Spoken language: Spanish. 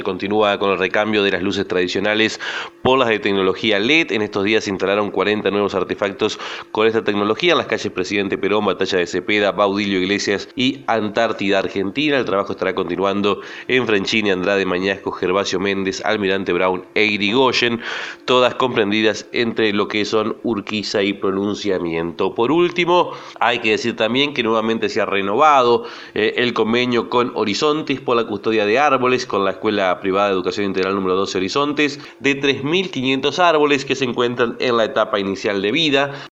continúa con el recambio de las luces tradicionales por las de tecnología LED. En estos días se instalaron 40 nuevos artefactos con esta tecnología en las calles Presidente Perón, Batalla de Cepeda, Baudilio Iglesias y Antártida Argentina. El trabajo estará continuando en Franchini, Andrade, Mañasco, Gervasio Méndez, Almirante Brown e Irigoyen, todas comprendidas entre lo que son Urquiza y Pronunciamiento. Por último, hay que decir también que nuevamente se ha renovado el convenio con Horizontes por la custodia de árboles con la Escuela Privada de Educación Integral número 12 Horizontes, de 3.500 árboles que se encuentran en la etapa inicial de vida.